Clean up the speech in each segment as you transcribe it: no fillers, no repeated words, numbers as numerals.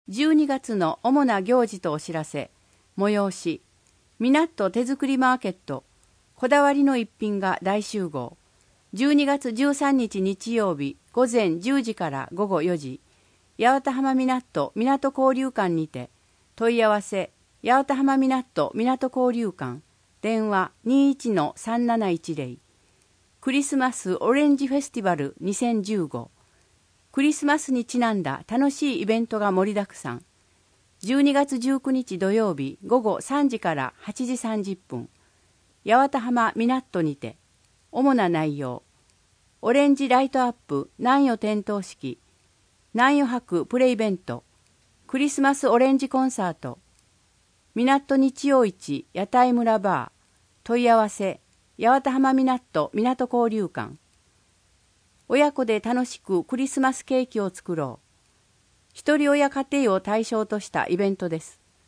12月の主な行事とお知らせ、催し、みなっと手作りマーケット、こだわりの一品が大集合。12月13日日曜日午前10時から午後4時、八幡浜みなっと港交流館にて、問い合わせ、八幡浜みなっと港交流館、電話 21-3710、クリスマスオレンジフェスティバル2015、クリスマスにちなんだ楽しいイベントが盛りだくさん。12月19日土曜日午後3時から8時30分、八幡浜みなっとにて、主な内容、オレンジライトアップ南予点灯式、南予博プレイベント、クリスマスオレンジコンサート、みなっと日曜市屋台村バー、問い合わせ、八幡浜みなっと港交流館。親子で楽しくクリスマスケーキを作ろう。一人親家庭を対象としたイベントです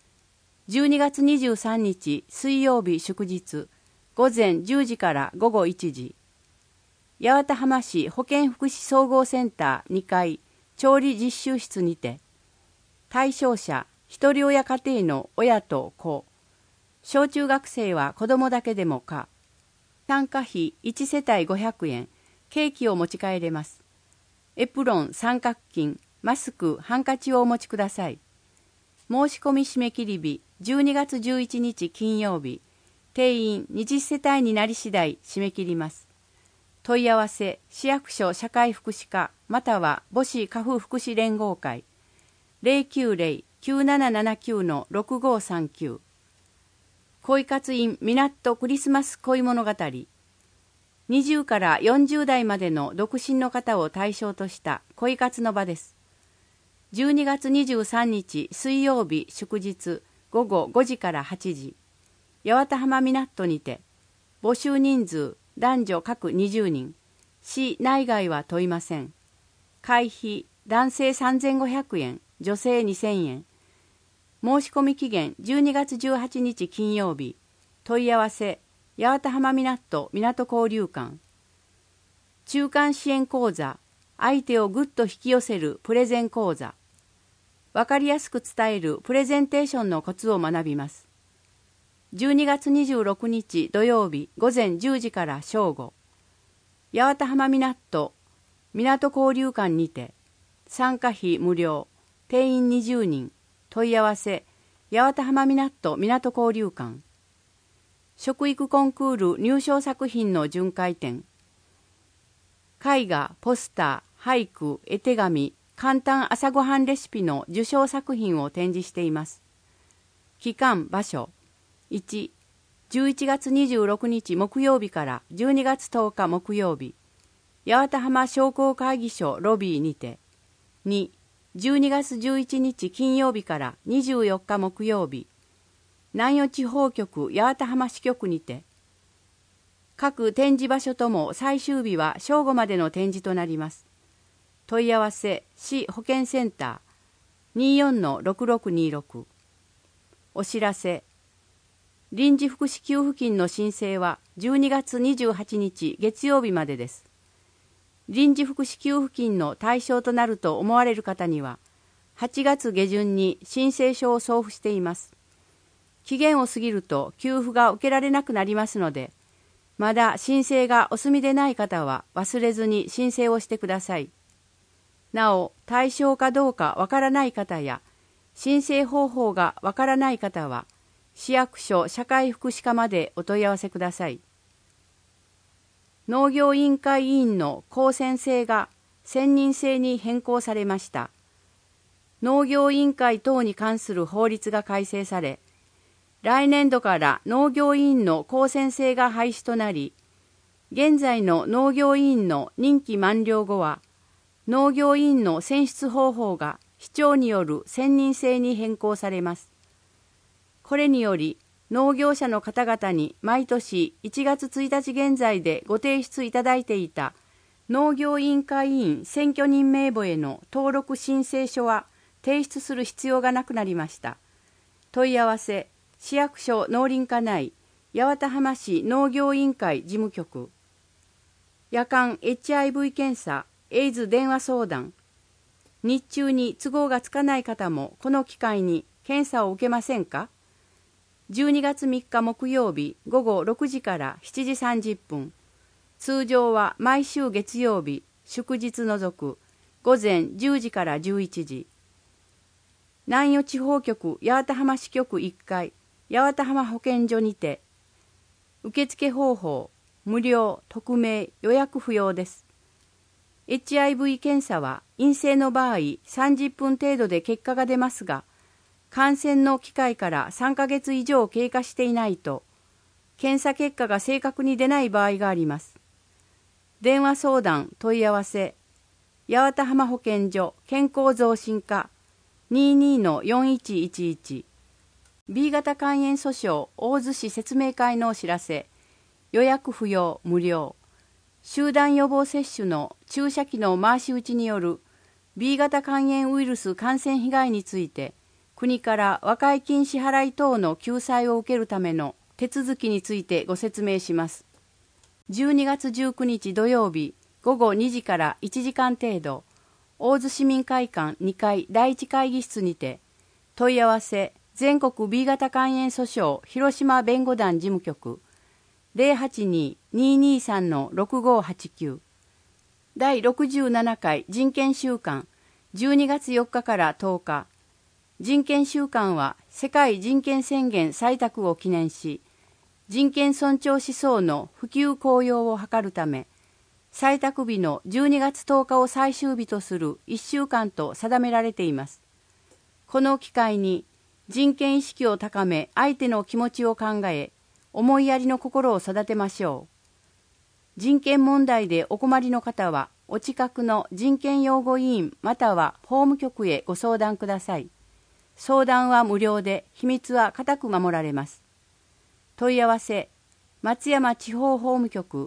。12月23日水曜日祝日、午前10時から午後1時。八幡浜市保健福祉総合センター2階調理実習室にて、対象者一人親家庭の親と子、小中学生は子供だけでも可。参加費1世帯500円、ケーキを持ち帰れます。エプロン、三角巾、マスク、ハンカチをお持ちください。申し込み締め切り日、12月11日金曜日、定員20世帯になり次第締め切ります。問い合わせ、市役所社会福祉課、または母子家父福祉連合会、090-9779-6539。恋活院みなっとクリスマス恋物語。20から40代までの独身の方を対象とした恋活の場です。12月23日水曜日祝日午後5時から8時、八幡浜みなっとにて、募集人数男女各20人、市内外は問いません。会費男性3500円、女性2000円。申し込み期限12月18日金曜日、問い合わせ、八幡浜みなっと港交流館。中間支援講座、相手をぐっと引き寄せるプレゼン講座。わかりやすく伝えるプレゼンテーションのコツを学びます。12月26日土曜日午前10時から正午、八幡浜みなっと港交流館にて、参加費無料、定員20人、問い合わせ、八幡浜みなっと港交流館。食育コンクール入賞作品の巡回展。絵画、ポスター、俳句、絵手紙、簡単朝ごはんレシピの受賞作品を展示しています。期間、場所。1、11月26日木曜日から12月10日木曜日、八幡浜商工会議所ロビーにて。2、12月11日金曜日から24日木曜日、南予地方局八幡浜支局にて。各展示場所とも最終日は正午までの展示となります。問い合わせ、市保健センター 24-6626。お知らせ、臨時福祉給付金の申請は12月28日月曜日までです。臨時福祉給付金の対象となると思われる方には、8月下旬に申請書を送付しています。期限を過ぎると給付が受けられなくなりますので、まだ申請がお済みでない方は忘れずに申請をしてください。なお、対象かどうかわからない方や、申請方法がわからない方は、市役所社会福祉課までお問い合わせください。農業委員会委員の公選制が専任制に変更されました。農業委員会等に関する法律が改正され、来年度から農業委員の公選制が廃止となり、現在の農業委員の任期満了後は、農業委員の選出方法が市長による専任制に変更されます。これにより、農業者の方々に毎年1月1日現在でご提出いただいていた農業委員会委員選挙人名簿への登録申請書は提出する必要がなくなりました。問い合わせ、市役所農林課内八幡浜市農業委員会事務局。夜間 HIV 検査、エイズ電話相談。 日中に都合がつかない方もこの機会に検査を受けませんか？ 12 月3日木曜日午後6時から7時30分。通常は毎週月曜日、祝日除く午前10時から11時。南予地方局八幡浜支局1階八幡浜保健所にて。受付方法、無料、匿名、予約不要です。HIV 検査は陰性の場合30分程度で結果が出ますが、感染の機会から3ヶ月以上経過していないと、検査結果が正確に出ない場合があります。電話相談問い合わせ、八幡浜保健所健康増進課 22-4111 B 型肝炎訴訟大洲市説明会のお知らせ、予約不要無料、集団予防接種の注射器の回し打ちによる B 型肝炎ウイルス感染被害について、国から和解金支払い等の救済を受けるための手続きについてご説明します。12月19日土曜日午後2時から1時間程度、大洲市民会館2階第1会議室にて、問い合わせ全国 B 型肝炎訴訟広島弁護団事務局 082-223-6589 第67回人権週間12月4日から10日。人権週間は世界人権宣言採択を記念し、人権尊重思想の普及高揚を図るため、採択日の12月10日を最終日とする1週間と定められています。この機会に人権意識を高め、相手の気持ちを考え、思いやりの心を育てましょう。人権問題でお困りの方は、お近くの人権擁護委員または法務局へご相談ください。相談は無料で、秘密は固く守られます。問い合わせ、松山地方法務局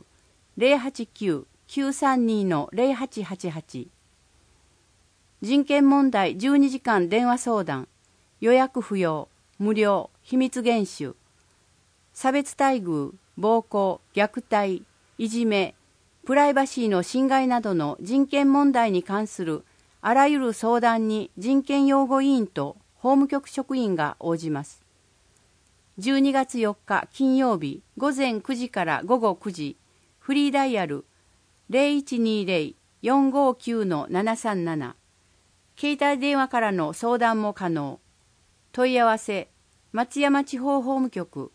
089-932-0888 人権問題12時間電話相談、予約不要、無料、秘密厳守、差別待遇、暴行、虐待、いじめ、プライバシーの侵害などの人権問題に関するあらゆる相談に人権擁護委員と法務局職員が応じます。12月4日金曜日午前9時から午後9時、フリーダイヤル 0120-459-737、携帯電話からの相談も可能。問い合わせ、松山地方法務局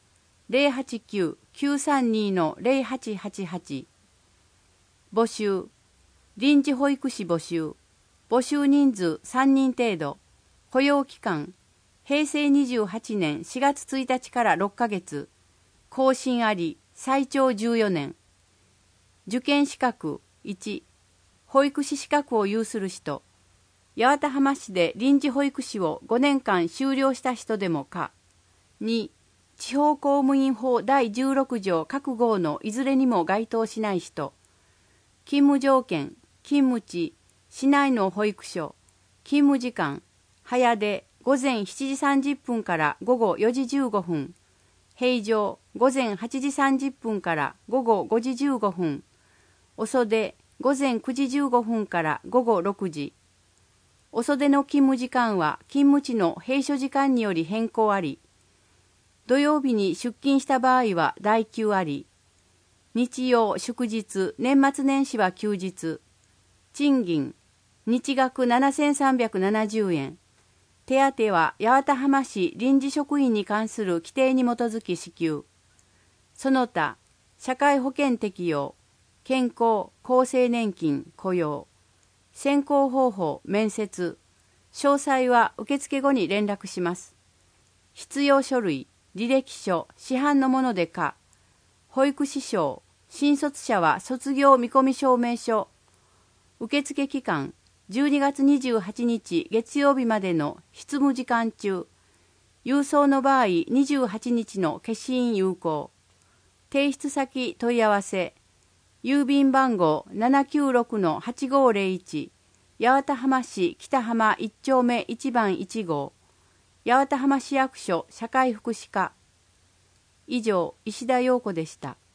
089-932-0888 募集、臨時保育士募集、募集人数3人程度、雇用期間、平成28年4月1日から6ヶ月、更新あり、最長14年。受験資格1、保育士資格を有する人、八幡浜市で臨時保育士を5年間修了した人でも可。2、地方公務員法第16条各号のいずれにも該当しない人。勤務条件、勤務地、市内の保育所、勤務時間、早出、午前7時30分から午後4時15分、平常、午前8時30分から午後5時15分、遅出、午前9時15分から午後6時。遅出の勤務時間は勤務地の閉所時間により変更あり、土曜日に出勤した場合は代休あり、日曜、祝日、年末年始は休日、賃金、日額7370円、手当は八幡浜市臨時職員に関する規定に基づき支給、その他、社会保険適用、健康、厚生年金、雇用、選考方法、面接、詳細は受付後に連絡します。必要書類、履歴書、市販のもので可。保育士証、新卒者は卒業見込み証明書。受付期間、12月28日月曜日までの執務時間中。郵送の場合28日の消印有効。提出先問い合わせ。郵便番号 796-8501 八幡浜市北浜1丁目1番1号八幡浜市役所社会福祉課。以上、石田陽子でした。